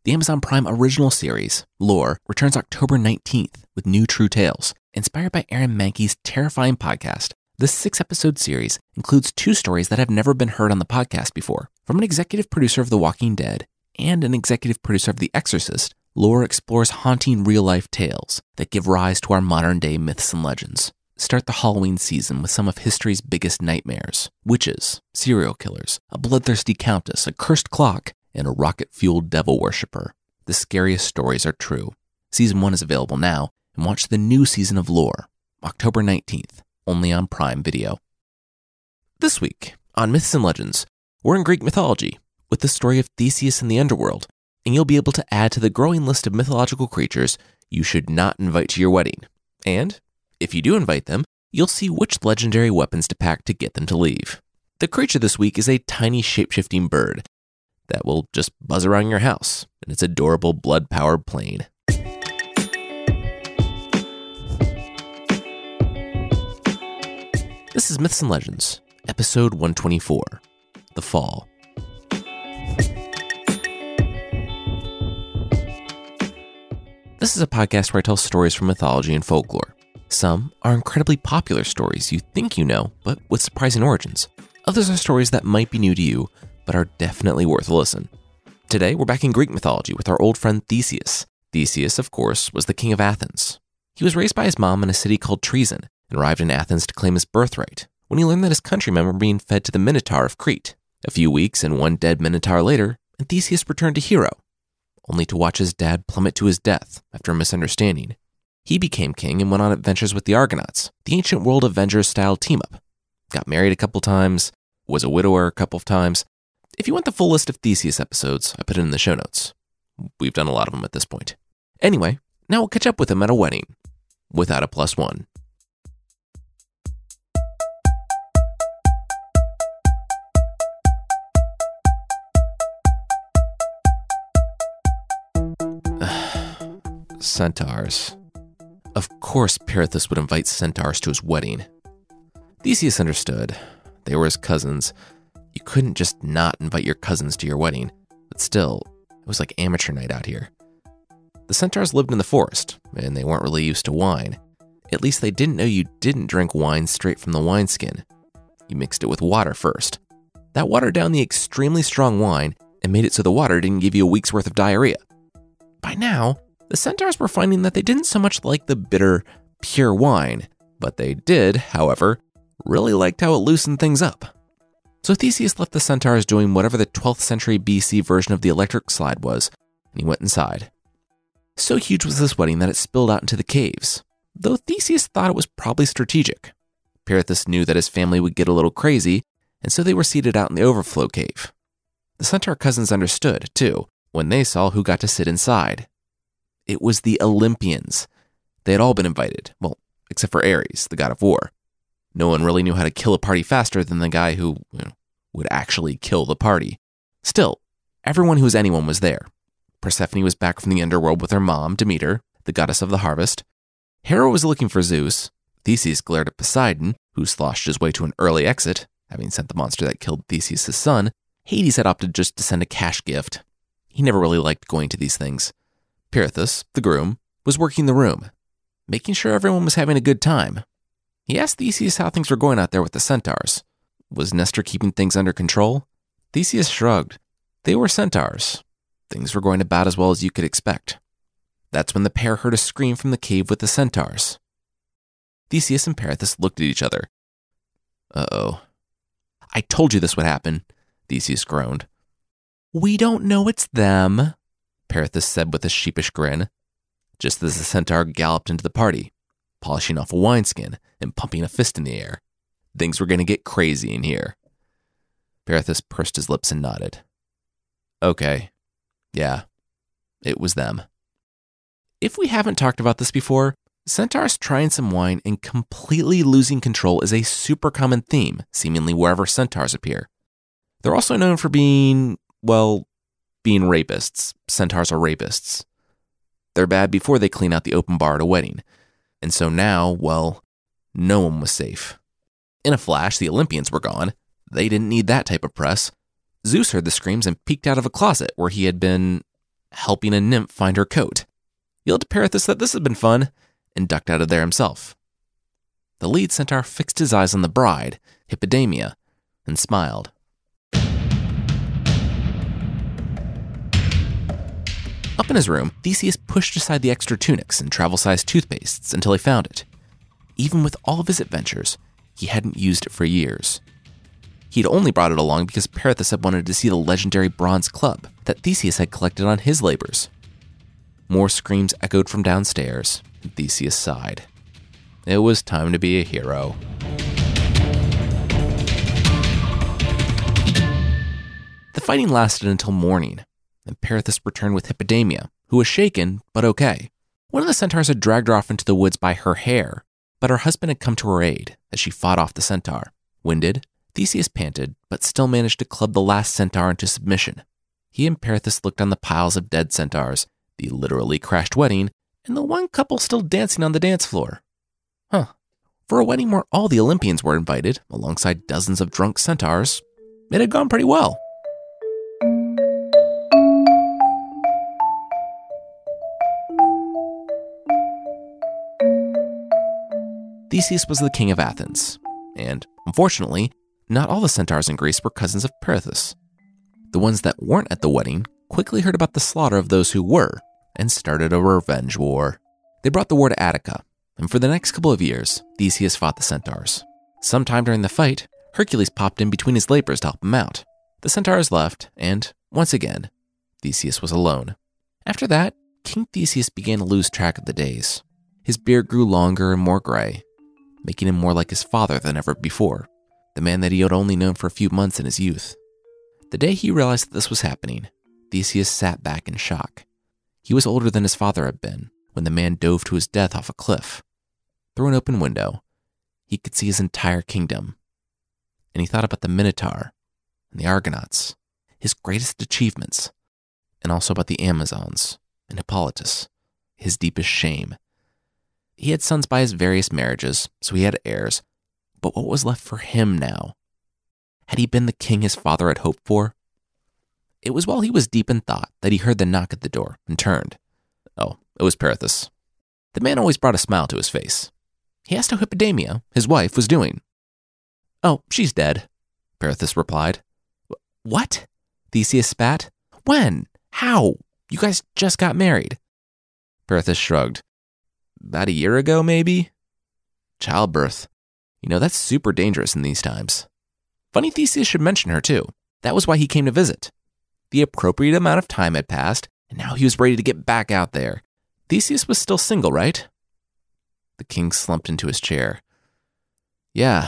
The Amazon Prime original series, Lore, returns October 19th with new true tales. Inspired by Aaron Mahnke's terrifying podcast, this 6-episode series includes 2 stories that have never been heard on the podcast before. From an executive producer of The Walking Dead and an executive producer of The Exorcist, Lore explores haunting real-life tales that give rise to our modern-day myths and legends. Start the Halloween season with some of history's biggest nightmares: witches, serial killers, a bloodthirsty countess, a cursed clock, and a rocket-fueled devil worshiper. The scariest stories are true. Season 1 is available now, and watch the new season of Lore, October 19th, only on Prime Video. This week, on Myths and Legends, we're in Greek mythology, with the story of Theseus in the underworld, and you'll be able to add to the growing list of mythological creatures you should not invite to your wedding. And if you do invite them, you'll see which legendary weapons to pack to get them to leave. The creature this week is a tiny shape-shifting bird that will just buzz around your house in its adorable blood-powered plane. This is Myths and Legends, episode 124, The Fall. This is a podcast where I tell stories from mythology and folklore. Some are incredibly popular stories you think you know, but with surprising origins. Others are stories that might be new to you, but are definitely worth a listen. Today, we're back in Greek mythology with our old friend Theseus. Theseus, of course, was the king of Athens. He was raised by his mom in a city called Troezen and arrived in Athens to claim his birthright when he learned that his countrymen were being fed to the Minotaur of Crete. A few weeks and one dead Minotaur later, and Theseus returned to Hero, only to watch his dad plummet to his death after a misunderstanding. He became king and went on adventures with the Argonauts, the ancient world Avengers-style team-up. Got married a couple times, was a widower a couple of times. If you want the full list of Theseus episodes, I put it in the show notes. We've done a lot of them at this point. Anyway, now we'll catch up with him at a wedding, without a +1. Centaurs. Of course Pirithous would invite centaurs to his wedding. Theseus understood. They were his cousins. You couldn't just not invite your cousins to your wedding, but still, it was like amateur night out here. The centaurs lived in the forest, and they weren't really used to wine. At least they didn't know you didn't drink wine straight from the wineskin. You mixed it with water first. That watered down the extremely strong wine and made it so the water didn't give you a week's worth of diarrhea. By now, the centaurs were finding that they didn't so much like the bitter, pure wine, but they did, however, really liked how it loosened things up. So Theseus left the centaurs doing whatever the 12th century BC version of the electric slide was, and he went inside. So huge was this wedding that it spilled out into the caves, though Theseus thought it was probably strategic. Pirithous knew that his family would get a little crazy, and so they were seated out in the overflow cave. The centaur cousins understood, too, when they saw who got to sit inside. It was the Olympians. They had all been invited, well, except for Ares, the god of war. No one really knew how to kill a party faster than the guy who would actually kill the party. Still, everyone who was anyone was there. Persephone was back from the underworld with her mom, Demeter, the goddess of the harvest. Hera was looking for Zeus. Theseus glared at Poseidon, who sloshed his way to an early exit, having sent the monster that killed Theseus' son. Hades had opted just to send a cash gift. He never really liked going to these things. Pirithous, the groom, was working the room, making sure everyone was having a good time. He asked Theseus how things were going out there with the centaurs. Was Nestor keeping things under control? Theseus shrugged. They were centaurs. Things were going about as well as you could expect. That's when the pair heard a scream from the cave with the centaurs. Theseus and Pirithous looked at each other. Uh-oh. I told you this would happen, Theseus groaned. We don't know it's them, Pirithous said with a sheepish grin, just as the centaur galloped into the party, polishing off a wineskin and pumping a fist in the air. Things were going to get crazy in here. Pirithous pursed his lips and nodded. Okay. Yeah. It was them. If we haven't talked about this before, centaurs trying some wine and completely losing control is a super common theme, seemingly wherever centaurs appear. They're also known for being rapists. Centaurs are rapists. They're bad before they clean out the open bar at a wedding. And so now, no one was safe. In a flash, the Olympians were gone. They didn't need that type of press. Zeus heard the screams and peeked out of a closet where he had been helping a nymph find her coat. He yelled to Perithous that this had been fun, and ducked out of there himself. The lead centaur fixed his eyes on the bride, Hippodamia, and smiled. Up in his room, Theseus pushed aside the extra tunics and travel-sized toothpastes until he found it. Even with all of his adventures, he hadn't used it for years. He'd only brought it along because Perithous had wanted to see the legendary bronze club that Theseus had collected on his labors. More screams echoed from downstairs, and Theseus sighed. It was time to be a hero. The fighting lasted until morning, and Perithous returned with Hippodamia, who was shaken, but okay. One of the centaurs had dragged her off into the woods by her hair, but her husband had come to her aid as she fought off the centaur. Winded, Theseus panted, but still managed to club the last centaur into submission. He and Perithous looked on the piles of dead centaurs, the literally crashed wedding, and the one couple still dancing on the dance floor. For a wedding where all the Olympians were invited, alongside dozens of drunk centaurs, it had gone pretty well. Theseus was the king of Athens, and, unfortunately, not all the centaurs in Greece were cousins of Perithous. The ones that weren't at the wedding quickly heard about the slaughter of those who were, and started a revenge war. They brought the war to Attica, and for the next couple of years, Theseus fought the centaurs. Sometime during the fight, Hercules popped in between his labors to help him out. The centaurs left, and, once again, Theseus was alone. After that, King Theseus began to lose track of the days. His beard grew longer and more gray, making him more like his father than ever before, the man that he had only known for a few months in his youth. The day he realized that this was happening, Theseus sat back in shock. He was older than his father had been when the man dove to his death off a cliff. Through an open window, he could see his entire kingdom, and he thought about the Minotaur and the Argonauts, his greatest achievements, and also about the Amazons and Hippolytus, his deepest shame. He had sons by his various marriages, so he had heirs, but what was left for him now? Had he been the king his father had hoped for? It was while he was deep in thought that he heard the knock at the door and turned. Oh, it was Perithous. The man always brought a smile to his face. He asked how Hippodamia, his wife, was doing. Oh, she's dead, Perithous replied. What? Theseus spat. When? How? You guys just got married. Perithous shrugged. About a year ago, maybe? Childbirth. That's super dangerous in these times. Funny Theseus should mention her, too. That was why he came to visit. The appropriate amount of time had passed, and now he was ready to get back out there. Theseus was still single, right? The king slumped into his chair. Yeah.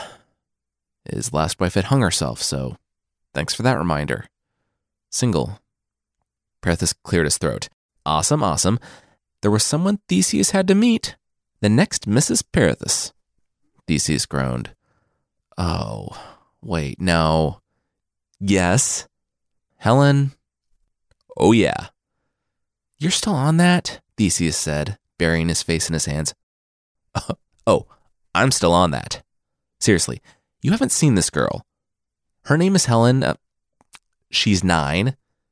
His last wife had hung herself, so thanks for that reminder. Single. Perithous cleared his throat. Awesome. There was someone Theseus had to meet. The next Mrs. Perithous. Theseus groaned. Oh, wait, no. Yes. Helen? Oh, yeah. You're still on that? Theseus said, burying his face in his hands. Oh, I'm still on that. Seriously, you haven't seen this girl. Her name is Helen. She's 9.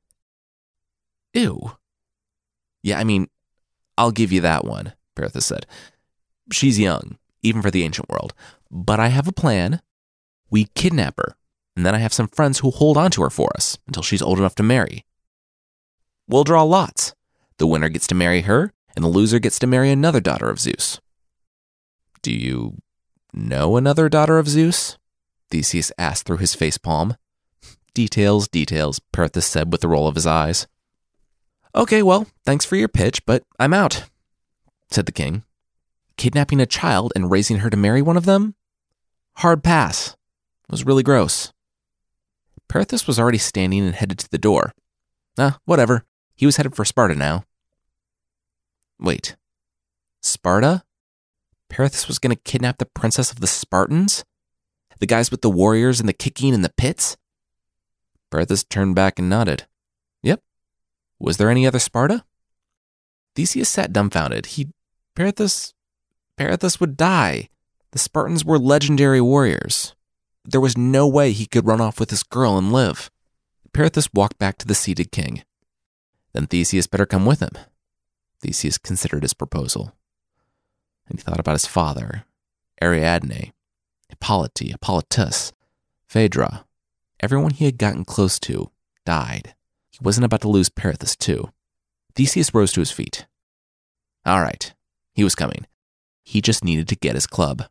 Ew. Yeah, I'll give you that one, Perithous said. She's young, even for the ancient world. But I have a plan. We kidnap her, and then I have some friends who hold on to her for us until she's old enough to marry. We'll draw lots. The winner gets to marry her, and the loser gets to marry another daughter of Zeus. Do you know another daughter of Zeus? Theseus asked through his facepalm. Details, Perithous said with a roll of his eyes. Okay, well, thanks for your pitch, but I'm out, said the king. Kidnapping a child and raising her to marry one of them? Hard pass. It was really gross. Perithous was already standing and headed to the door. Whatever. He was headed for Sparta now. Wait. Sparta? Perithous was going to kidnap the princess of the Spartans? The guys with the warriors and the kicking and the pits? Perithous turned back and nodded. Yep. Was there any other Sparta? Theseus sat dumbfounded. Perithous would die. The Spartans were legendary warriors. There was no way he could run off with this girl and live. Perithous walked back to the seated king. Then Theseus better come with him. Theseus considered his proposal. And he thought about his father, Ariadne, Hippolytus, Phaedra. Everyone he had gotten close to died. He wasn't about to lose Perithous too. Theseus rose to his feet. All right, he was coming. He just needed to get his club.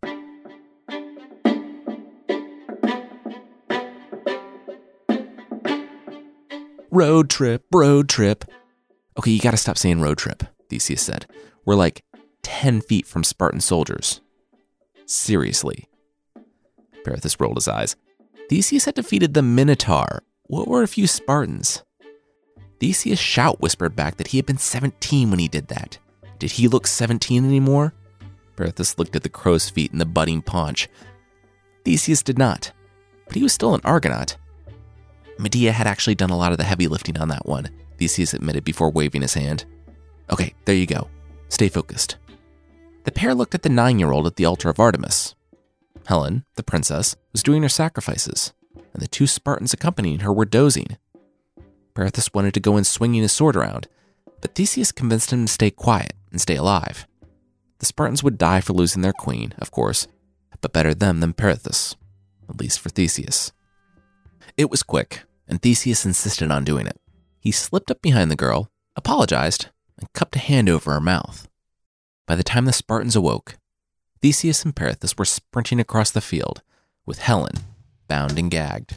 Road trip. Okay, you gotta stop saying road trip, Theseus said. We're like 10 feet from Spartan soldiers. Seriously. Perithous rolled his eyes. Theseus had defeated the Minotaur. What were a few Spartans? Theseus' shout whispered back that he had been 17 when he did that. Did he look 17 anymore? Perithous looked at the crow's feet and the budding paunch. Theseus did not, but he was still an Argonaut. Medea had actually done a lot of the heavy lifting on that one, Theseus admitted before waving his hand. Okay, there you go. Stay focused. The pair looked at the 9-year-old at the altar of Artemis. Helen, the princess, was doing her sacrifices, and the 2 Spartans accompanying her were dozing. Perithous wanted to go in swinging his sword around, but Theseus convinced him to stay quiet and stay alive. The Spartans would die for losing their queen, of course, but better them than Perithous, at least for Theseus. It was quick, and Theseus insisted on doing it. He slipped up behind the girl, apologized, and cupped a hand over her mouth. By the time the Spartans awoke, Theseus and Perithous were sprinting across the field, with Helen bound and gagged.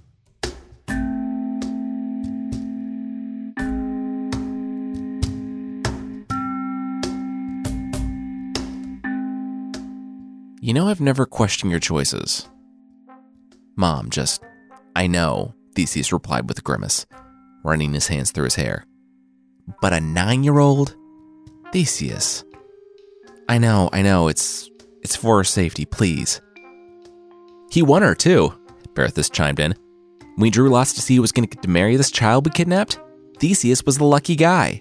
You know, I've never questioned your choices. Mom, I know, Theseus replied with a grimace, running his hands through his hair. But a 9-year-old? Theseus. I know, it's for her safety, please. He won her, too, Perithous chimed in. We drew lots to see who was going to get to marry this child we kidnapped. Theseus was the lucky guy.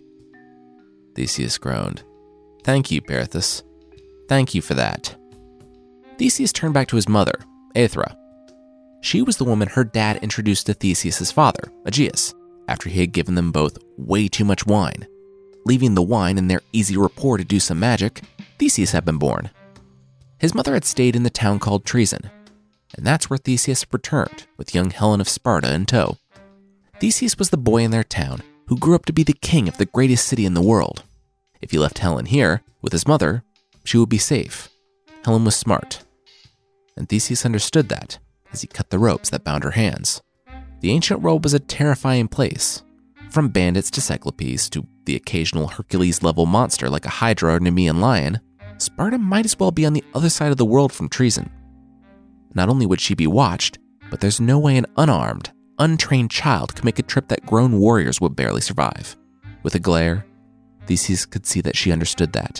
Theseus groaned. Thank you, Perithous. Thank you for that. Theseus turned back to his mother, Aethra. She was the woman her dad introduced to Theseus' father, Aegeus, after he had given them both way too much wine. Leaving the wine and their easy rapport to do some magic, Theseus had been born. His mother had stayed in the town called Troezen, and that's where Theseus returned with young Helen of Sparta in tow. Theseus was the boy in their town who grew up to be the king of the greatest city in the world. If he left Helen here with his mother, she would be safe. Helen was smart, and Theseus understood that as he cut the ropes that bound her hands. The ancient world was a terrifying place. From bandits to cyclopes to the occasional Hercules-level monster like a hydra or Nemean lion, Sparta might as well be on the other side of the world from Troezen. Not only would she be watched, but there's no way an unarmed, untrained child could make a trip that grown warriors would barely survive. With a glare, Theseus could see that she understood that.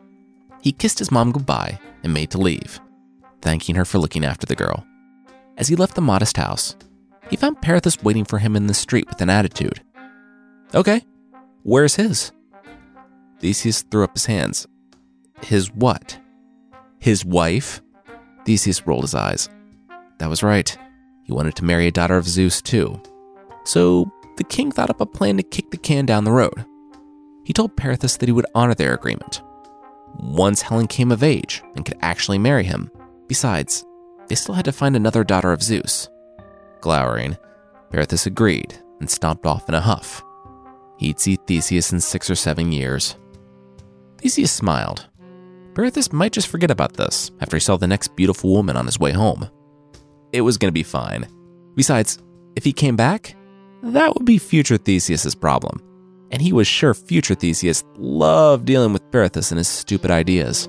He kissed his mom goodbye and made to leave, thanking her for looking after the girl. As he left the modest house, he found Perithous waiting for him in the street with an attitude. Okay, where's his? Theseus threw up his hands. His what? His wife? Theseus rolled his eyes. That was right. He wanted to marry a daughter of Zeus too. So the king thought up a plan to kick the can down the road. He told Perithous that he would honor their agreement once Helen came of age and could actually marry him. Besides, they still had to find another daughter of Zeus. Glowering, Perithous agreed and stomped off in a huff. He'd see Theseus in 6 or 7 years. Theseus smiled. Perithous might just forget about this after he saw the next beautiful woman on his way home. It was going to be fine. Besides, if he came back, that would be future Theseus' problem. And he was sure future Theseus loved dealing with Perithous and his stupid ideas.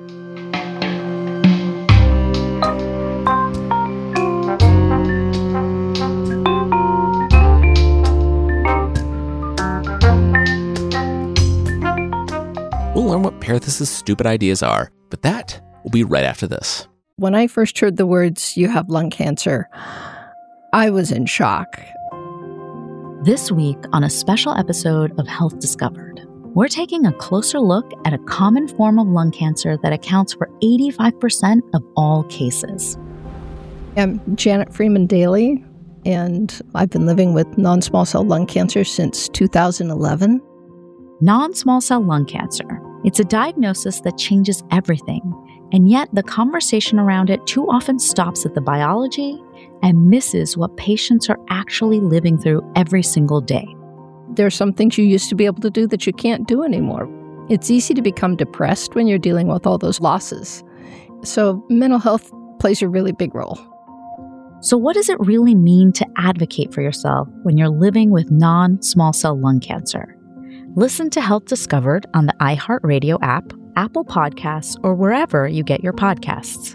We'll learn what Perithous' stupid ideas are, but that will be right after this. When I first heard the words, "you have lung cancer," I was in shock. This week on a special episode of Health Discovered, we're taking a closer look at a common form of lung cancer that accounts for 85% of all cases. I'm Janet Freeman Daly, and I've been living with non-small cell lung cancer since 2011. non-small cell lung cancer. It's a diagnosis that changes everything, and yet the conversation around it too often stops at the biology and misses what patients are actually living through every single day. There's some things you used to be able to do that you can't do anymore. It's easy to become depressed when you're dealing with all those losses. So mental health plays a really big role. So what does it really mean to advocate for yourself when you're living with non-small cell lung cancer? Listen to Health Discovered on the iHeartRadio app, Apple Podcasts, or wherever you get your podcasts.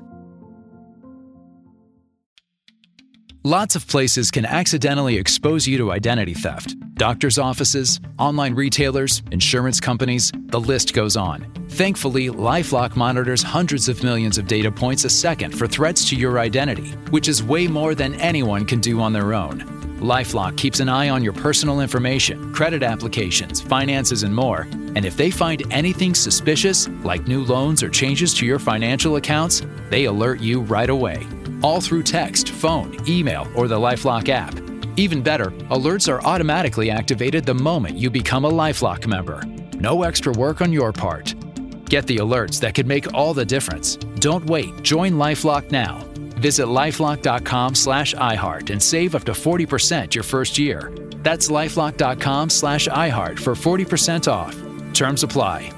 Lots of places can accidentally expose you to identity theft. Doctors' offices, online retailers, insurance companies, the list goes on. Thankfully, LifeLock monitors hundreds of millions of data points a second for threats to your identity, which is way more than anyone can do on their own. LifeLock keeps an eye on your personal information, credit applications, finances, and more. And if they find anything suspicious, like new loans or changes to your financial accounts, they alert you right away. All through text, phone, email, or the LifeLock app. Even better, alerts are automatically activated the moment you become a LifeLock member. No extra work on your part. Get the alerts that could make all the difference. Don't wait. Join LifeLock now. Visit lifelock.com/iHeart and save up to 40% your first year. That's lifelock.com/iHeart for 40% off. Terms apply.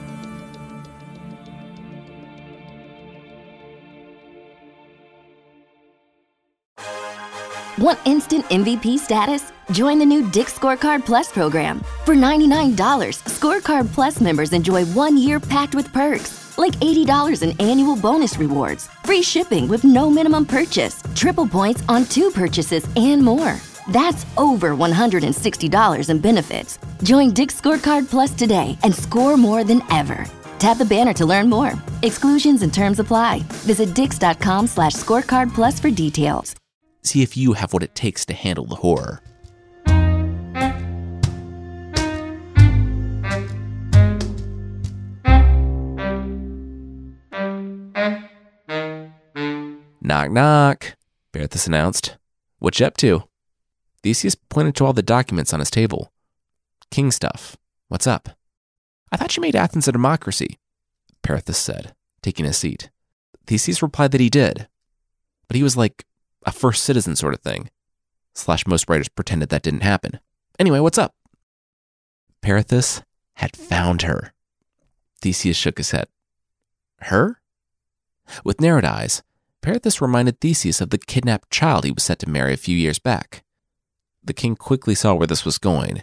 Want instant MVP status? Join the new Dick's Scorecard Plus program. For $99, Scorecard Plus members enjoy 1 year packed with perks, like $80 in annual bonus rewards, free shipping with no minimum purchase, triple points on 2 purchases, and more. That's over $160 in benefits. Join Dick's Scorecard Plus today and score more than ever. Tap the banner to learn more. Exclusions and terms apply. Visit dix.com/scorecard plus for details. See if you have what it takes to handle the horror. Knock, knock, Berthus announced. What you up to? Theseus pointed to all the documents on his table. King stuff. What's up? I thought you made Athens a democracy, Berthus said, taking his seat. Theseus replied that he did, but he was like a first citizen sort of thing. / most writers pretended that didn't happen. Anyway, what's up? Berthus had found her. Theseus shook his head. Her? With narrowed eyes, Berthus reminded Theseus of the kidnapped child he was set to marry a few years back. The king quickly saw where this was going.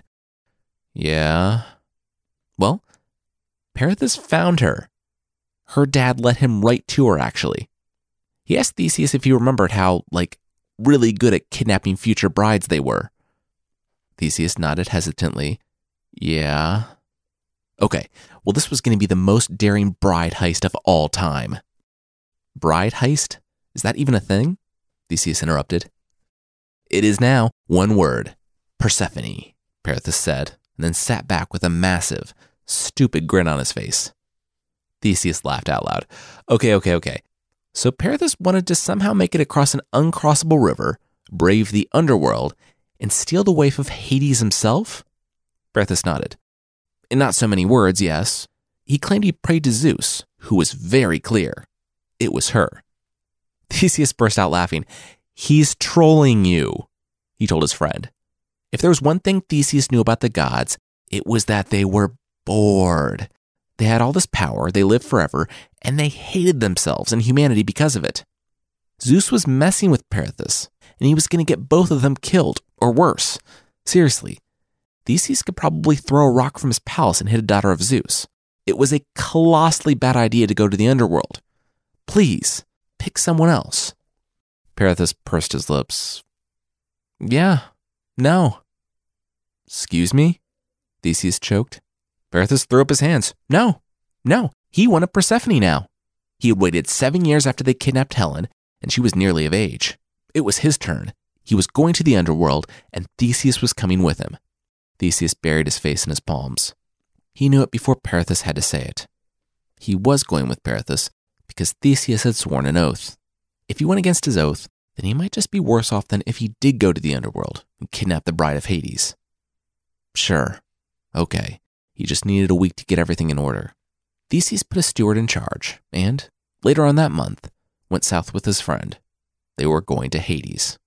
Yeah? Well, Berthus found her. Her dad let him right to her, actually. He asked Theseus if he remembered how, really good at kidnapping future brides they were. Theseus nodded hesitantly. Yeah. Okay, well, this was going to be the most daring bride heist of all time. Bride heist? Is that even a thing? Theseus interrupted. It is now. One word. Persephone, Berthus said, and then sat back with a massive, stupid grin on his face. Theseus laughed out loud. Okay. So Berthus wanted to somehow make it across an uncrossable river, brave the underworld, and steal the wife of Hades himself? Berthus nodded. In not so many words, yes. He claimed he prayed to Zeus, who was very clear. It was her. Theseus burst out laughing. He's trolling you, he told his friend. If there was one thing Theseus knew about the gods, it was that they were bored. They had all this power, they lived forever, and they hated themselves and humanity because of it. Zeus was messing with Berthus, and he was going to get both of them killed, or worse. Seriously, Theseus could probably throw a rock from his palace and hit a daughter of Zeus. It was a colossally bad idea to go to the underworld. Please, pick someone else. Berthus pursed his lips. Yeah, no. Excuse me? Theseus choked. Berthus threw up his hands. No. He wanted Persephone now. He had waited 7 years after they kidnapped Helen, and she was nearly of age. It was his turn. He was going to the underworld, and Theseus was coming with him. Theseus buried his face in his palms. He knew it before Berthus had to say it. He was going with Berthus because Theseus had sworn an oath. If he went against his oath, then he might just be worse off than if he did go to the underworld and kidnap the bride of Hades. Sure. Okay. He just needed a week to get everything in order. Theseus put a steward in charge, and later on that month, went south with his friend. They were going to Hades.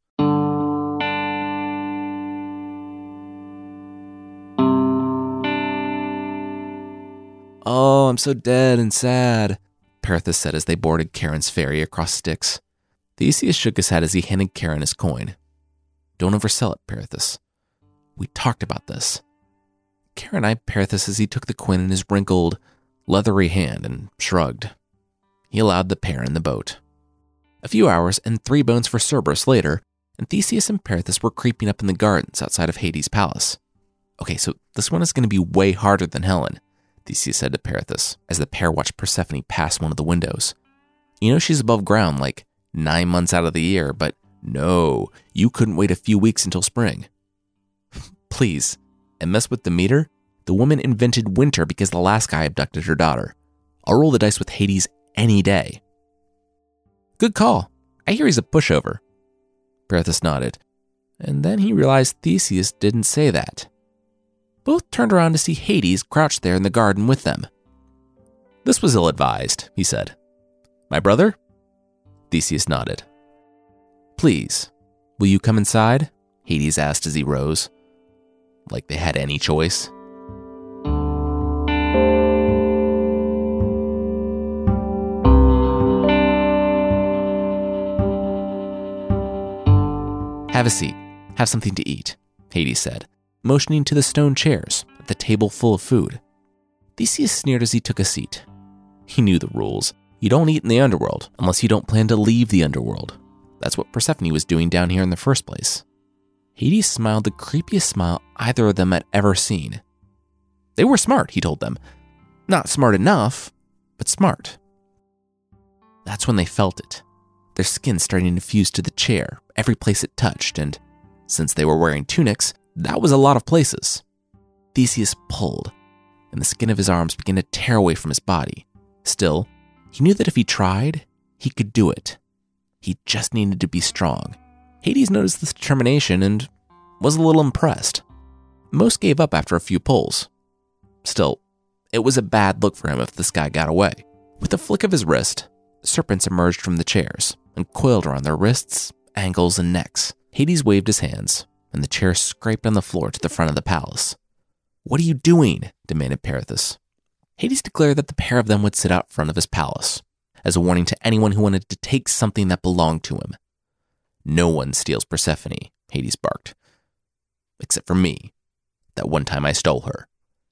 "Oh, I'm so dead and sad," Perithous said as they boarded Charon's ferry across Styx. Theseus shook his head as he handed Charon his coin. "Don't oversell it, Perithous. We talked about this." Charon eyed Perithous as he took the coin in his wrinkled, leathery hand and shrugged. He allowed the pair in the boat. A few hours and 3 bones for Cerberus later, and Theseus and Perithous were creeping up in the gardens outside of Hades' palace. "Okay, so this one is going to be way harder than Helen," Theseus said to Perithous as the pair watched Persephone pass one of the windows. "You know she's above ground like 9 months out of the year, but no, you couldn't wait a few weeks until spring." "Please, and mess with the meter? The woman invented winter because the last guy abducted her daughter. I'll roll the dice with Hades any day." "Good call. I hear he's a pushover." Perithous nodded, and then he realized Theseus didn't say that. Both turned around to see Hades crouched there in the garden with them. "This was ill-advised," he said. "My brother?" Theseus nodded. "Please, will you come inside?" Hades asked as he rose. Like they had any choice. "Have a seat. Have something to eat," Hades said, motioning to the stone chairs at the table full of food. Theseus sneered as he took a seat. He knew the rules. You don't eat in the underworld unless you don't plan to leave the underworld. That's what Persephone was doing down here in the first place. Hades smiled the creepiest smile either of them had ever seen. They were smart, he told them. Not smart enough, but smart. That's when they felt it. Their skin starting to fuse to the chair, every place it touched, and since they were wearing tunics, that was a lot of places. Theseus pulled, and the skin of his arms began to tear away from his body. Still, he knew that if he tried, he could do it. He just needed to be strong. Hades noticed this determination and was a little impressed. Most gave up after a few pulls. Still, it was a bad look for him if this guy got away. With a flick of his wrist, serpents emerged from the chairs and coiled around their wrists, ankles, and necks. Hades waved his hands, and the chairs scraped on the floor to the front of the palace. "What are you doing?" demanded Perithous. Hades declared that the pair of them would sit out front of his palace, as a warning to anyone who wanted to take something that belonged to him. "No one steals Persephone," Hades barked. "Except for me. That one time I stole her."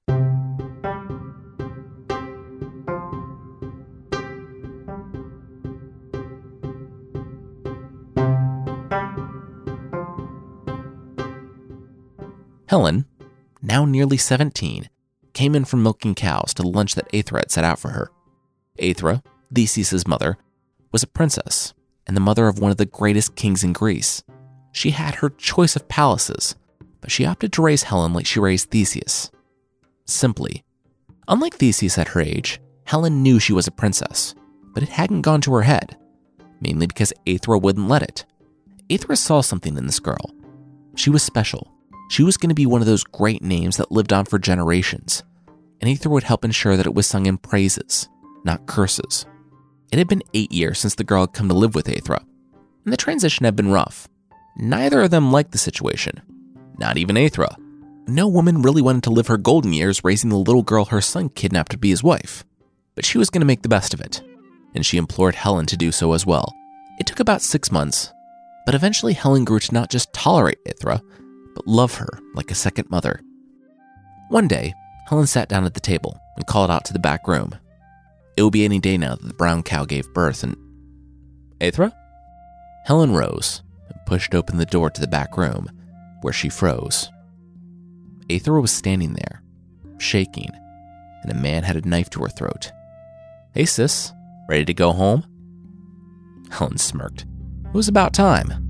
Helen, now nearly 17, came in from milking cows to the lunch that Aethra had set out for her. Aethra, Theseus' mother, was a princess and the mother of one of the greatest kings in Greece. She had her choice of palaces, but she opted to raise Helen like she raised Theseus. Simply. Unlike Theseus at her age, Helen knew she was a princess, but it hadn't gone to her head, mainly because Aethra wouldn't let it. Aethra saw something in this girl. She was special. She was going to be one of those great names that lived on for generations, and Aethra would help ensure that it was sung in praises, not curses. It had been 8 years since the girl had come to live with Aethra, and the transition had been rough. Neither of them liked the situation, not even Aethra. No woman really wanted to live her golden years raising the little girl her son kidnapped to be his wife, but she was going to make the best of it, and she implored Helen to do so as well. It took about 6 months, but eventually Helen grew to not just tolerate Aethra, but love her like a second mother. One day, Helen sat down at the table and called out to the back room. It would be any day now that the brown cow gave birth, and... "Aethra?" Helen rose and pushed open the door to the back room, where she froze. Aethra was standing there, shaking, and a man had a knife to her throat. "Hey sis, ready to go home?" Helen smirked. It was about time.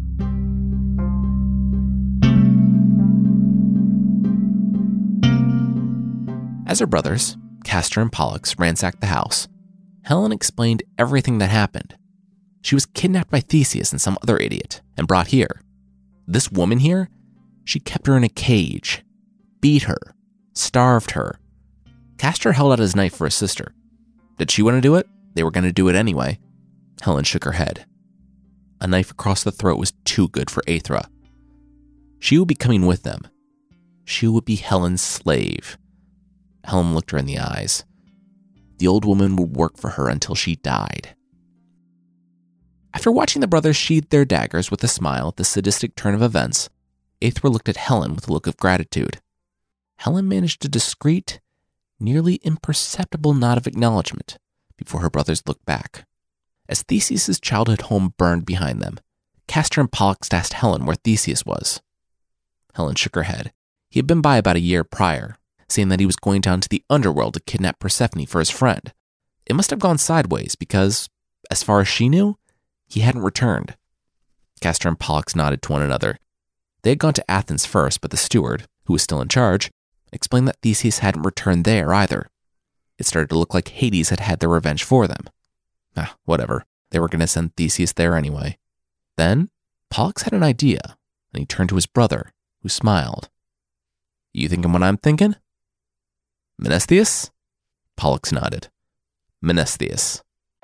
As her brothers, Castor and Pollux, ransacked the house, Helen explained everything that happened. She was kidnapped by Theseus and some other idiot and brought here. This woman here, she kept her in a cage, beat her, starved her, Castor held out his knife for his sister. Did she want to do it? They were going to do it anyway. Helen shook her head. A knife across the throat was too good for Aethra. She would be coming with them. She would be Helen's slave. Helen looked her in the eyes. The old woman would work for her until she died. After watching the brothers sheathe their daggers with a smile at the sadistic turn of events, Aethra looked at Helen with a look of gratitude. Helen managed a discreet, nearly imperceptible nod of acknowledgement before her brothers looked back. As Theseus' childhood home burned behind them, Castor and Pollux asked Helen where Theseus was. Helen shook her head. He had been by about a year prior, saying that he was going down to the underworld to kidnap Persephone for his friend. It must have gone sideways because, as far as she knew, he hadn't returned. Castor and Pollux nodded to one another. They had gone to Athens first, but the steward, who was still in charge, explained that Theseus hadn't returned there either. It started to look like Hades had had their revenge for them. Whatever. They were going to send Theseus there anyway. Then, Pollux had an idea, and he turned to his brother, who smiled. You thinking what I'm thinking? Menestheus? Pollux nodded. Menestheus.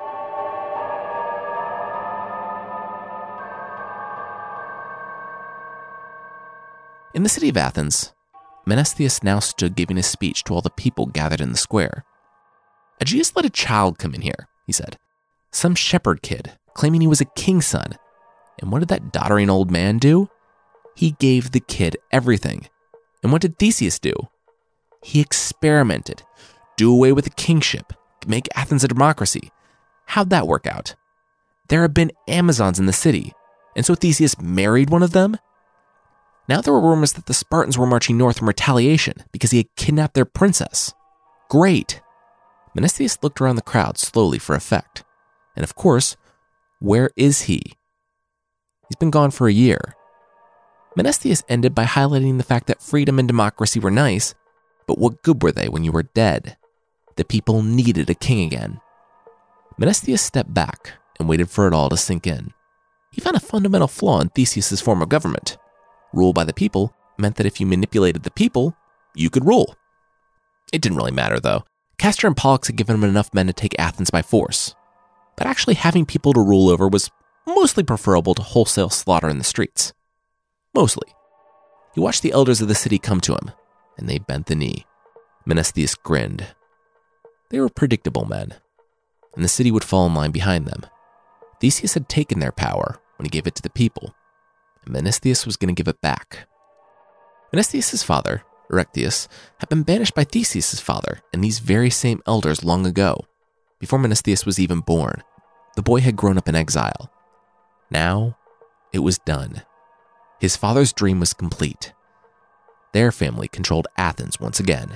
In the city of Athens, Menestheus now stood giving a speech to all the people gathered in the square. Aegeus let a child come in here, he said. Some shepherd kid, claiming he was a king's son. And what did that doddering old man do? He gave the kid everything. And what did Theseus do? He experimented. Do away with the kingship. Make Athens a democracy. How'd that work out? There had been Amazons in the city, and so Theseus married one of them? Now there were rumors that the Spartans were marching north in retaliation because he had kidnapped their princess. Great. Menestheus looked around the crowd slowly for effect. And of course, where is he? He's been gone for a year. Menestheus ended by highlighting the fact that freedom and democracy were nice, but what good were they when you were dead? The people needed a king again. Menestheus stepped back and waited for it all to sink in. He found a fundamental flaw in Theseus' form of government. Rule by the people meant that if you manipulated the people, you could rule. It didn't really matter, though. Castor and Pollux had given him enough men to take Athens by force. But actually having people to rule over was mostly preferable to wholesale slaughter in the streets. Mostly. He watched the elders of the city come to him, and they bent the knee. Menestheus grinned. They were predictable men, and the city would fall in line behind them. Theseus had taken their power when he gave it to the people, and Menestheus was going to give it back. Menestheus' father, Erechtheus, had been banished by Theseus' father and these very same elders long ago. Before Menestheus was even born, the boy had grown up in exile. Now, it was done. His father's dream was complete. Their family controlled Athens once again.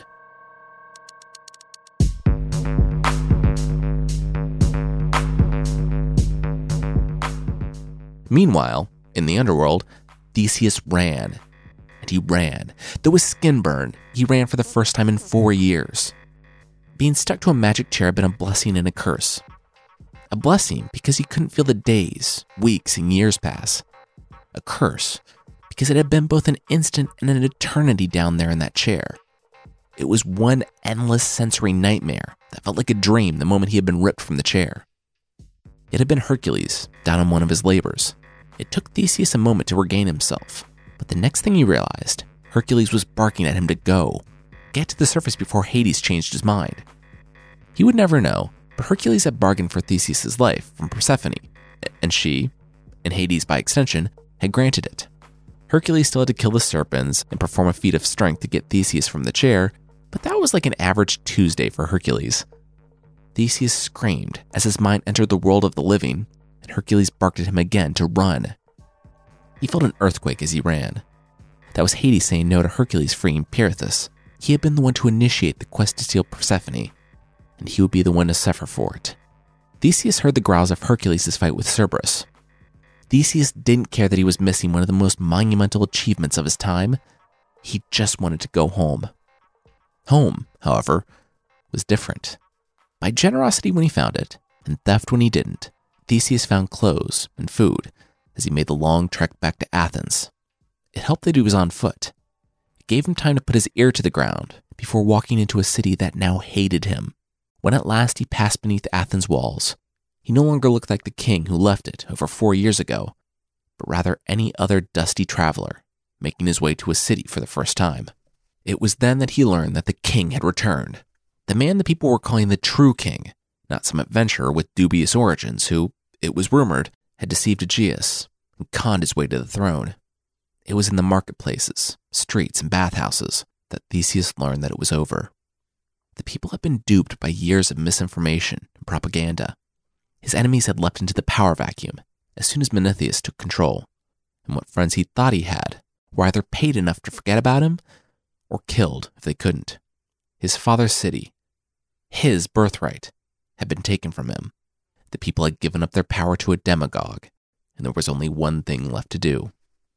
Meanwhile, in the underworld, Theseus ran. And he ran. Though his skin burned, he ran for the first time in 4 years. Being stuck to a magic chair had been a blessing and a curse. A blessing because he couldn't feel the days, weeks, and years pass. A curse because it had been both an instant and an eternity down there in that chair. It was one endless sensory nightmare that felt like a dream the moment he had been ripped from the chair. It had been Hercules down on one of his labors. It took Theseus a moment to regain himself, but the next thing he realized, Hercules was barking at him to go, get to the surface before Hades changed his mind. He would never know, but Hercules had bargained for Theseus' life from Persephone, and she, and Hades by extension, had granted it. Hercules still had to kill the serpents and perform a feat of strength to get Theseus from the chair, but that was like an average Tuesday for Hercules. Theseus screamed as his mind entered the world of the living, and Hercules barked at him again to run. He felt an earthquake as he ran. That was Hades saying no to Hercules freeing Pirithous. He had been the one to initiate the quest to steal Persephone, and he would be the one to suffer for it. Theseus heard the growls of Hercules' fight with Cerberus. Theseus didn't care that he was missing one of the most monumental achievements of his time. He just wanted to go home. Home, however, was different. By generosity when he found it, and theft when he didn't, Theseus found clothes and food as he made the long trek back to Athens. It helped that he was on foot. gave him time to put his ear to the ground before walking into a city that now hated him. When at last he passed beneath Athens' walls, he no longer looked like the king who left it over 4 years ago, but rather any other dusty traveler making his way to a city for the first time. It was then that he learned that the king had returned, the man the people were calling the true king, not some adventurer with dubious origins who, it was rumored, had deceived Aegeus and conned his way to the throne. It was in the marketplaces, streets, and bathhouses that Theseus learned that it was over. The people had been duped by years of misinformation and propaganda. His enemies had leapt into the power vacuum as soon as Menethius took control, and what friends he thought he had were either paid enough to forget about him or killed if they couldn't. His father's city, his birthright, had been taken from him. The people had given up their power to a demagogue, and there was only one thing left to do.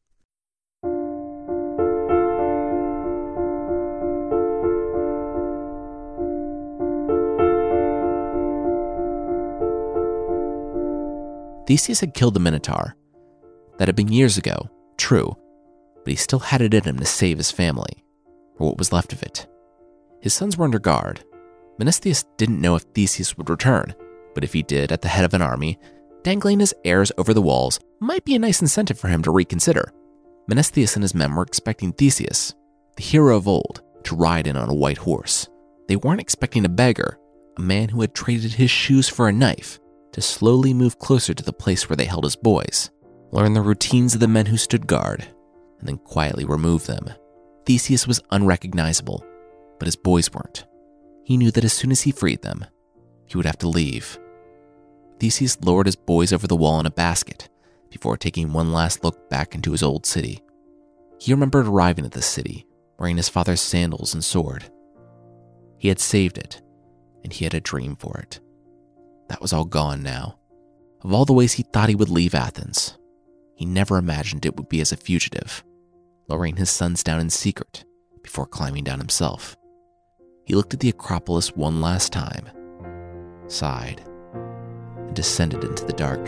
Theseus had killed the Minotaur. That had been years ago, true, but he still had it in him to save his family, or what was left of it. His sons were under guard. Menesthius didn't know if Theseus would return, but if he did at the head of an army, dangling his heirs over the walls might be a nice incentive for him to reconsider. Menesthius and his men were expecting Theseus, the hero of old, to ride in on a white horse. They weren't expecting a beggar, a man who had traded his shoes for a knife, to slowly move closer to the place where they held his boys, learn the routines of the men who stood guard, and then quietly remove them. Theseus was unrecognizable, but his boys weren't. He knew that as soon as he freed them, he would have to leave. Theseus lowered his boys over the wall in a basket before taking one last look back into his old city. He remembered arriving at the city, wearing his father's sandals and sword. He had saved it, and he had a dream for it. That was all gone now. Of all the ways he thought he would leave Athens, he never imagined it would be as a fugitive, lowering his sons down in secret before climbing down himself. He looked at the Acropolis one last time, sighed, and descended into the dark.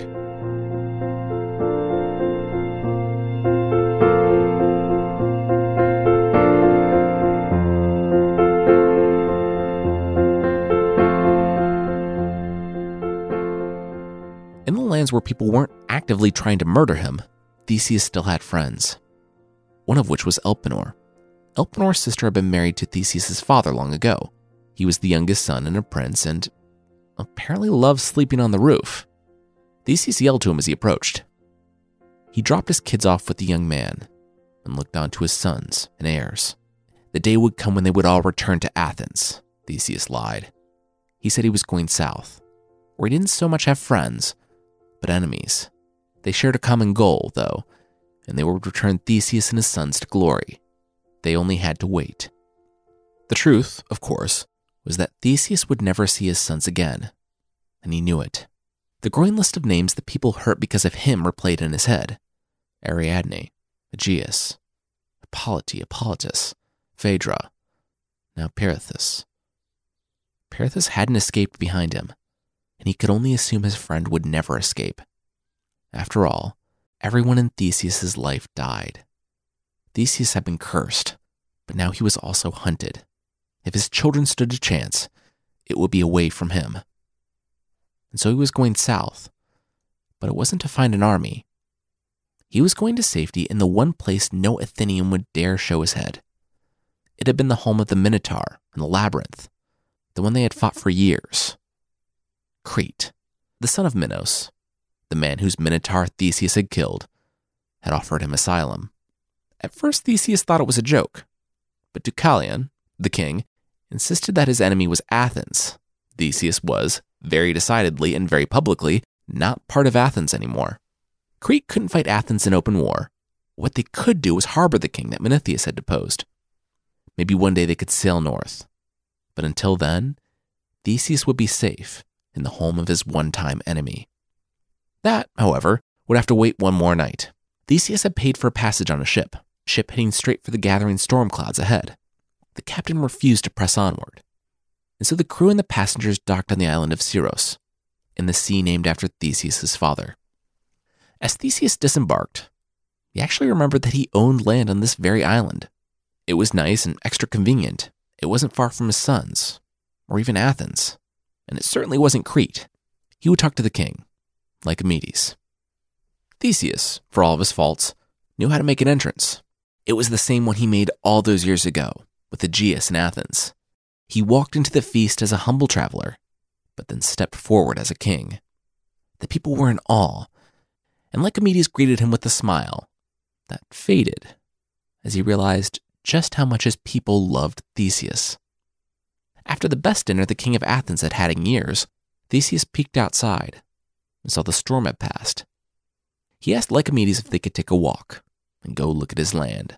In the lands where people weren't actively trying to murder him, Theseus still had friends, one of which was Elpenor. Elpenor's sister had been married to Theseus' father long ago. He was the youngest son and a prince, and apparently loved sleeping on the roof. Theseus yelled to him as he approached. He dropped his kids off with the young man and looked on to his sons and heirs. The day would come when they would all return to Athens, Theseus lied. He said he was going south, where he didn't so much have friends, but enemies. They shared a common goal, though, and they would return Theseus and his sons to glory. They only had to wait. The truth, of course, was that Theseus would never see his sons again, and he knew it. The growing list of names that people hurt because of him replayed in his head. Ariadne, Aegeus, Hippolytus, Phaedra, now Pirithous. Pirithous hadn't escaped behind him, and he could only assume his friend would never escape. After all, everyone in Theseus' life died. Theseus had been cursed, but now he was also hunted. If his children stood a chance, it would be away from him. And so he was going south, but it wasn't to find an army. He was going to safety in the one place no Athenian would dare show his head. It had been the home of the Minotaur and the Labyrinth, the one they had fought for years. Crete, the son of Minos, the man whose Minotaur Theseus had killed, had offered him asylum. At first, Theseus thought it was a joke, but Deucalion, the king, insisted that his enemy was Athens. Theseus was, very decidedly and very publicly, not part of Athens anymore. Crete couldn't fight Athens in open war. What they could do was harbor the king that Menethius had deposed. Maybe one day they could sail north. But until then, Theseus would be safe in the home of his one-time enemy. That, however, would have to wait one more night. Theseus had paid for a passage on a ship heading straight for the gathering storm clouds ahead. The captain refused to press onward, and so the crew and the passengers docked on the island of Syros, in the sea named after Theseus' father. As Theseus disembarked, he actually remembered that he owned land on this very island. It was nice and extra convenient. It wasn't far from his sons, or even Athens, and it certainly wasn't Crete. He would talk to the king, Lycomedes. Theseus, for all of his faults, knew how to make an entrance. It was the same one he made all those years ago, with Aegeus in Athens. He walked into the feast as a humble traveler, but then stepped forward as a king. The people were in awe, and Lycomedes greeted him with a smile that faded as he realized just how much his people loved Theseus. After the best dinner the king of Athens had had in years, Theseus peeked outside and saw the storm had passed. He asked Lycomedes if they could take a walk and go look at his land.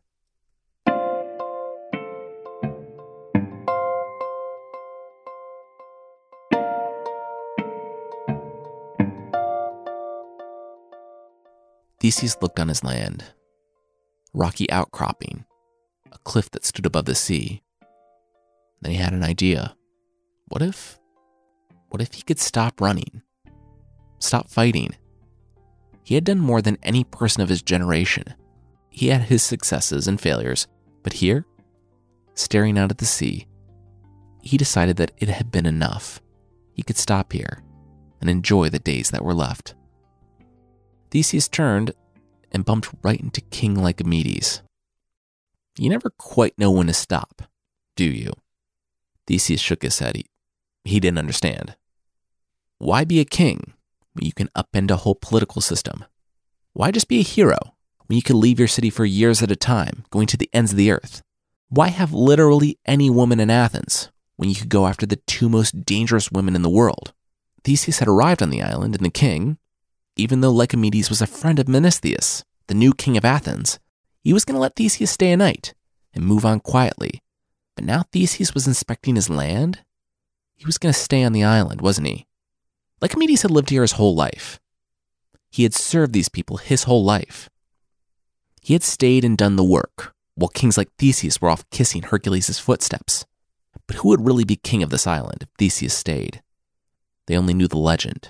Theseus looked on his land, a rocky outcropping, a cliff that stood above the sea. Then he had an idea. What if he could stop running? Stop fighting? He had done more than any person of his generation. He had his successes and failures, but here, staring out at the sea, he decided that it had been enough. He could stop here and enjoy the days that were left. Theseus turned and bumped right into King Lycomedes. You never quite know when to stop, do you? Theseus shook his head. He didn't understand. Why be a king when you can upend a whole political system? Why just be a hero when you can leave your city for years at a time, going to the ends of the earth? Why have literally any woman in Athens when you could go after the two most dangerous women in the world? Theseus had arrived on the island, and the king, even though Lycomedes was a friend of Menestheus, the new king of Athens, he was going to let Theseus stay a night and move on quietly. But now Theseus was inspecting his land. He was going to stay on the island, wasn't he? Lycomedes had lived here his whole life. He had served these people his whole life. He had stayed and done the work, while kings like Theseus were off kissing Hercules' footsteps. But who would really be king of this island if Theseus stayed? They only knew the legend.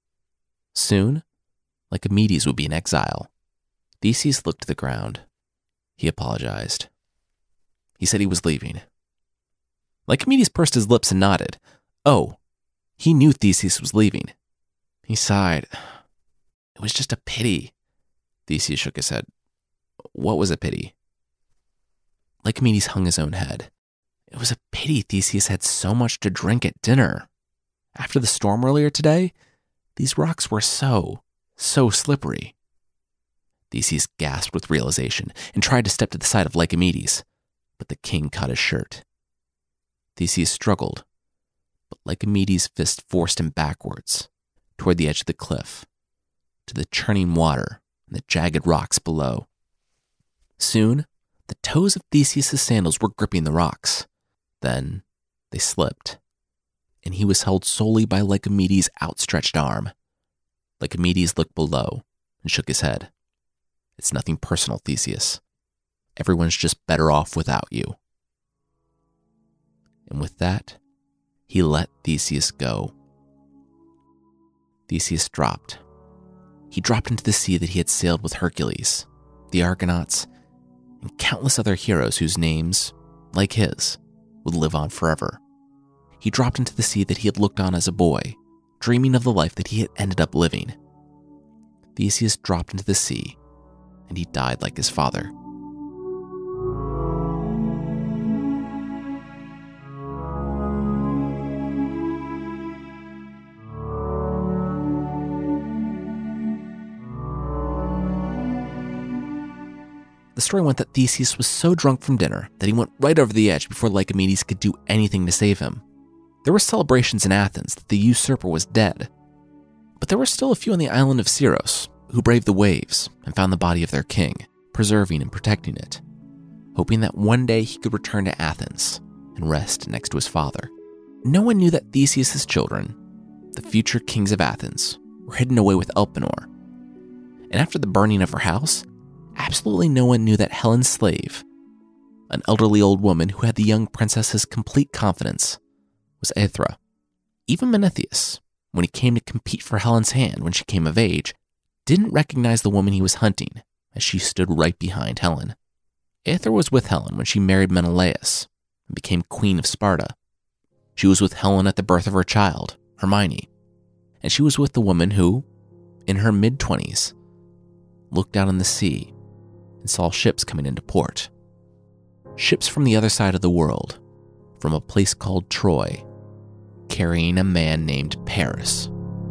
Soon, Lycomedes would be in exile. Theseus looked to the ground. He apologized. He said he was leaving. Lycomedes pursed his lips and nodded. Oh, he knew Theseus was leaving. He sighed. It was just a pity. Theseus shook his head. What was a pity? Lycomedes hung his own head. It was a pity Theseus had so much to drink at dinner. After the storm earlier today, these rocks were so slippery. Theseus gasped with realization and tried to step to the side of Lycomedes, but the king caught his shirt. Theseus struggled, but Lycomedes' fist forced him backwards, toward the edge of the cliff, to the churning water and the jagged rocks below. Soon, the toes of Theseus' sandals were gripping the rocks. Then they slipped, and he was held solely by Lycomedes' outstretched arm. Lycomedes looked below and shook his head. It's nothing personal, Theseus. Everyone's just better off without you. And with that, he let Theseus go. Theseus dropped. He dropped into the sea that he had sailed with Hercules, the Argonauts, and countless other heroes whose names, like his, would live on forever. He dropped into the sea that he had looked on as a boy, dreaming of the life that he had ended up living. Theseus dropped into the sea, and he died like his father. The story went that Theseus was so drunk from dinner that he went right over the edge before Lycomedes could do anything to save him. There were celebrations in Athens that the usurper was dead, but there were still a few on the island of Syros who braved the waves and found the body of their king, preserving and protecting it, hoping that one day he could return to Athens and rest next to his father. No one knew that Theseus' children, the future kings of Athens, were hidden away with Elpenor. And after the burning of her house, absolutely no one knew that Helen's slave, an elderly old woman who had the young princess's complete confidence, was Aethra. Even Menestheus, when he came to compete for Helen's hand when she came of age, didn't recognize the woman he was hunting as she stood right behind Helen. Aether was with Helen when she married Menelaus and became Queen of Sparta. She was with Helen at the birth of her child, Hermione, and she was with the woman who, in her mid-20s, looked out on the sea and saw ships coming into port. Ships from the other side of the world, from a place called Troy, carrying a man named Paris.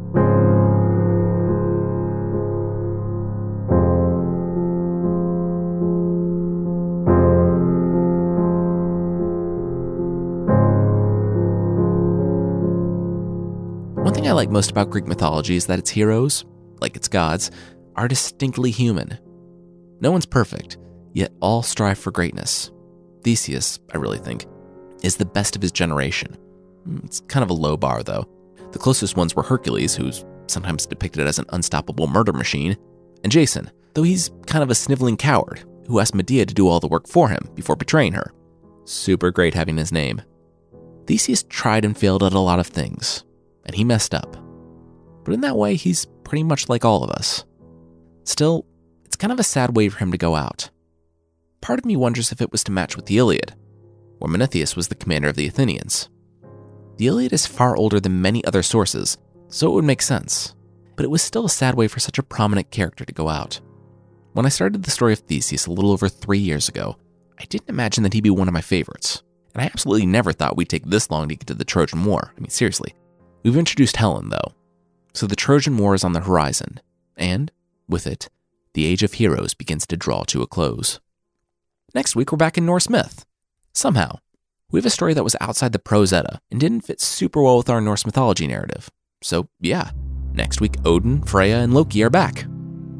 One thing I like most about Greek mythology is that its heroes, like its gods, are distinctly human. No one's perfect, yet all strive for greatness. Theseus, I really think, is the best of his generation. It's kind of a low bar, though. The closest ones were Hercules, who's sometimes depicted as an unstoppable murder machine, and Jason, though he's kind of a sniveling coward who asked Medea to do all the work for him before betraying her. Super great having his name. Theseus tried and failed at a lot of things, and he messed up. But in that way, he's pretty much like all of us. Still, it's kind of a sad way for him to go out. Part of me wonders if it was to match with the Iliad, where Menethnius was the commander of the Athenians. The Iliad is far older than many other sources, so it would make sense. But it was still a sad way for such a prominent character to go out. When I started the story of Theseus a little over 3 years ago, I didn't imagine that he'd be one of my favorites. And I absolutely never thought we'd take this long to get to the Trojan War. I mean, seriously. We've introduced Helen, though. So the Trojan War is on the horizon. And, with it, the Age of Heroes begins to draw to a close. Next week, we're back in Norse myth. Somehow, we have a story that was outside the Prose Edda and didn't fit super well with our Norse mythology narrative. So, yeah, next week Odin, Freya, and Loki are back.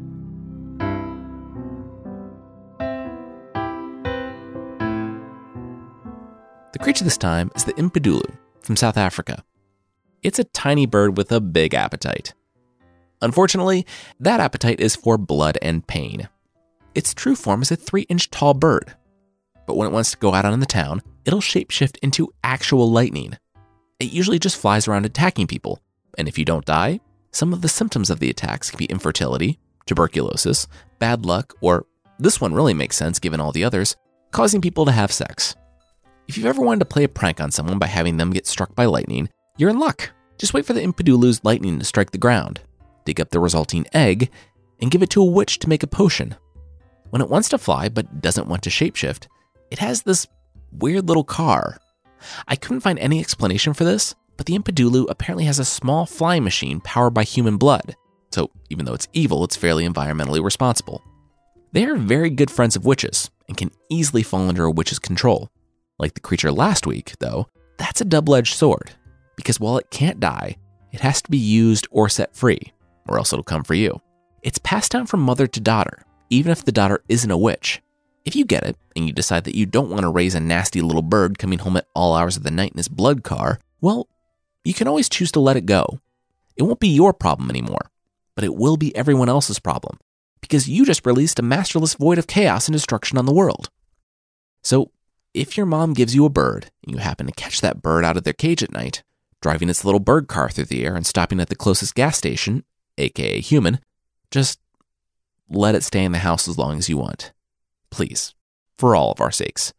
The creature this time is the Impidulu from South Africa. It's a tiny bird with a big appetite. Unfortunately, that appetite is for blood and pain. Its true form is a 3-inch tall bird. But when it wants to go out on the town, it'll shapeshift into actual lightning. It usually just flies around attacking people, and if you don't die, some of the symptoms of the attacks can be infertility, tuberculosis, bad luck, or, this one really makes sense given all the others, causing people to have sex. If you've ever wanted to play a prank on someone by having them get struck by lightning, you're in luck. Just wait for the Impidulu's lightning to strike the ground, dig up the resulting egg, and give it to a witch to make a potion. When it wants to fly but doesn't want to shapeshift, it has this weird little car. I couldn't find any explanation for this, but the Impidulu apparently has a small flying machine powered by human blood. So even though it's evil, it's fairly environmentally responsible. They are very good friends of witches and can easily fall under a witch's control. Like the creature last week, though, that's a double-edged sword, because while it can't die, it has to be used or set free, or else it'll come for you. It's passed down from mother to daughter, even if the daughter isn't a witch. If you get it, and you decide that you don't want to raise a nasty little bird coming home at all hours of the night in his blood car, well, you can always choose to let it go. It won't be your problem anymore, but it will be everyone else's problem, because you just released a masterless void of chaos and destruction on the world. So, if your mom gives you a bird, and you happen to catch that bird out of their cage at night, driving its little bird car through the air and stopping at the closest gas station, aka human, just let it stay in the house as long as you want. Please, for all of our sakes.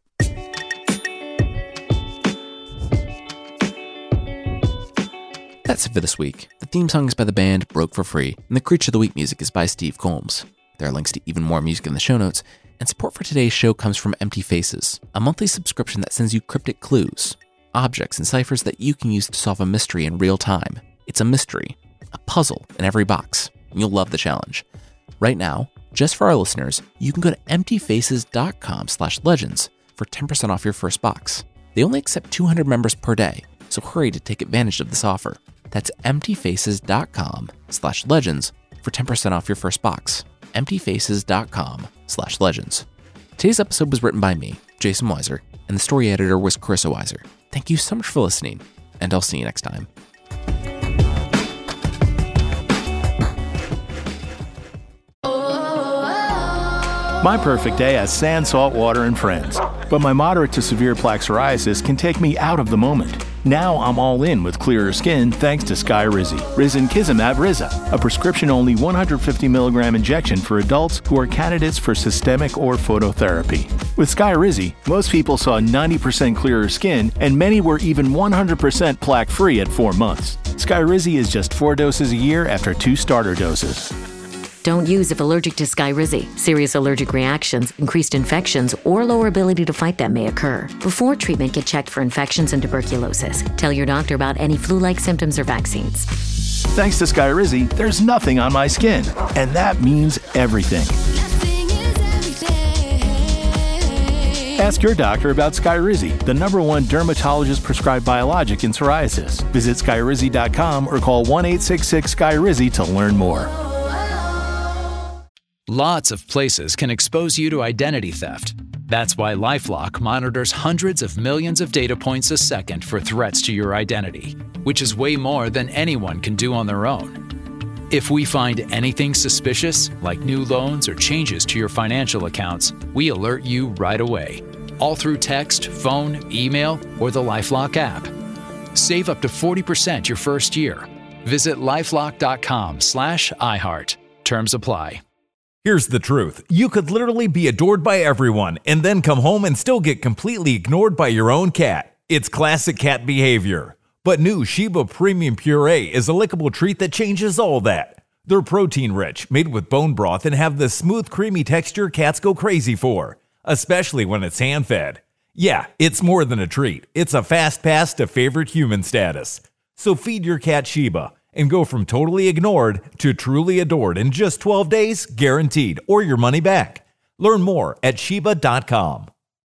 That's it for this week. The theme song is by the band Broke for Free, and the Creature of the Week music is by Steve Combs. There are links to even more music in the show notes, and support for today's show comes from Empty Faces, a monthly subscription that sends you cryptic clues, objects, and ciphers that you can use to solve a mystery in real time. It's a mystery, a puzzle in every box, and you'll love the challenge. Right now, just for our listeners, you can go to emptyfaces.com/legends for 10% off your first box. They only accept 200 members per day, so hurry to take advantage of this offer. That's emptyfaces.com/legends for 10% off your first box. emptyfaces.com/legends. Today's episode was written by me, Jason Weiser, and the story editor was Carissa Weiser. Thank you so much for listening, and I'll see you next time. My perfect day has sand, salt water, and friends. But my moderate to severe plaque psoriasis can take me out of the moment. Now I'm all in with clearer skin thanks to Skyrizi. Risankizumab Riza, a prescription-only 150 milligram injection for adults who are candidates for systemic or phototherapy. With Skyrizi, most people saw 90% clearer skin, and many were even 100% plaque-free at 4 months. Skyrizi is just 4 doses a year after 2 starter doses. Don't use if allergic to Skyrizi. Serious allergic reactions, increased infections, or lower ability to fight them may occur. Before treatment, get checked for infections and tuberculosis. Tell your doctor about any flu-like symptoms or vaccines. Thanks to Skyrizi, there's nothing on my skin, and that means everything. Ask your doctor about Skyrizi, the #1 dermatologist-prescribed biologic in psoriasis. Visit Skyrizi.com or call 1-866-SKYRIZI to learn more. Lots of places can expose you to identity theft. That's why LifeLock monitors hundreds of millions of data points a second for threats to your identity, which is way more than anyone can do on their own. If we find anything suspicious, like new loans or changes to your financial accounts, we alert you right away, all through text, phone, email, or the LifeLock app. Save up to 40% your first year. Visit lifelock.com/iHeart. Terms apply. Here's the truth. You could literally be adored by everyone and then come home and still get completely ignored by your own cat. It's classic cat behavior. But new Sheba Premium Puree is a lickable treat that changes all that. They're protein-rich, made with bone broth, and have the smooth, creamy texture cats go crazy for, especially when it's hand-fed. Yeah, it's more than a treat. It's a fast pass to favorite human status. So feed your cat Sheba and go from totally ignored to truly adored in just 12 days, guaranteed, or your money back. Learn more at Sheba.com.